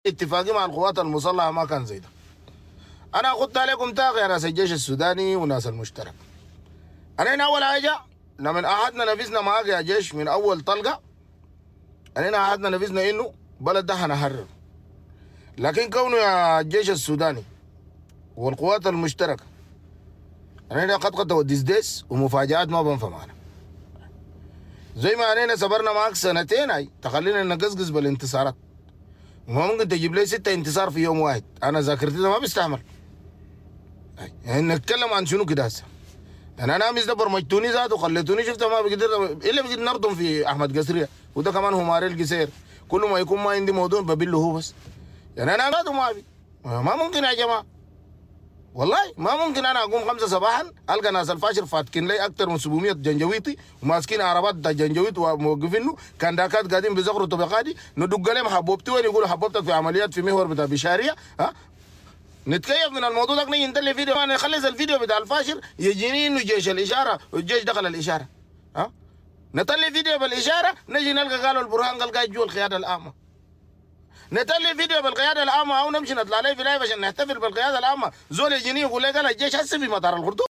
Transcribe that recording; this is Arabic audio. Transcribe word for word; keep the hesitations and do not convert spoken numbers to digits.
اتفاقي مع القوات المسلحة ما كان زي ده. أنا أخذت عليكم تاغي يا ناس الجيش السوداني وناس المشترك. أنا أول حاجة لما أحدنا نفذنا معاك يا جيش من أول طلقة، أنا أحدنا نفذنا إنه بلد ده هنحرر. لكن كونه يا الجيش السوداني والقوات المشتركة أنا قد قد وديس ومفاجآت ما بنفع معنا. زي ما أنا صبرنا معاك سنتين هاي تخلينا نقزقز بالانتصارات، وما ممكن تجيب لي ستة انتصار في يوم واحد. أنا ذاكرتي ده ما بيستعمل. يعني نتكلم عن شنو كده هسه؟ يعني أنا أمس ده برمجتوني ذاته وخليتوني شفت ما بقدر إلا بقدر نرضم في أحمد قصرية، وده كمان هو ماري القصير. كل ما يكون ما عندي موضوع ببله هو بس. يعني أنا ذاته ما أبي، ما ممكن يا جماعة، والله ما ممكن انا اقوم خمسة صباحا القى ناس الفاشر فاتكين لي اكثر من سبعمية جنجويتي وماسكين عربات جنجويت وموقفينه كنداكات قاعدين بيزغروا طبقاتي، ندق لهم حبوبتي وين يقولوا حبوبتك في عمليات في محور بتاع بشاريه. ها نتكيف من الموضوع ده، نيجي نتلي فيديو انا نخلص الفيديو بتاع الفاشر يجيني انه جيش الاشاره والجيش دخل الاشاره. ها نتلي فيديو بالاشاره نجي نلقى قالوا البرهان قال قاعد جوا القياده العامه. نتلي فيديو بالقياده العامه او نمشي نطلع عليه في لايف عشان نحتفل بالقياده العامه، زول يجيني يقول لي قال الجيش هسه في مطار الخرطوم.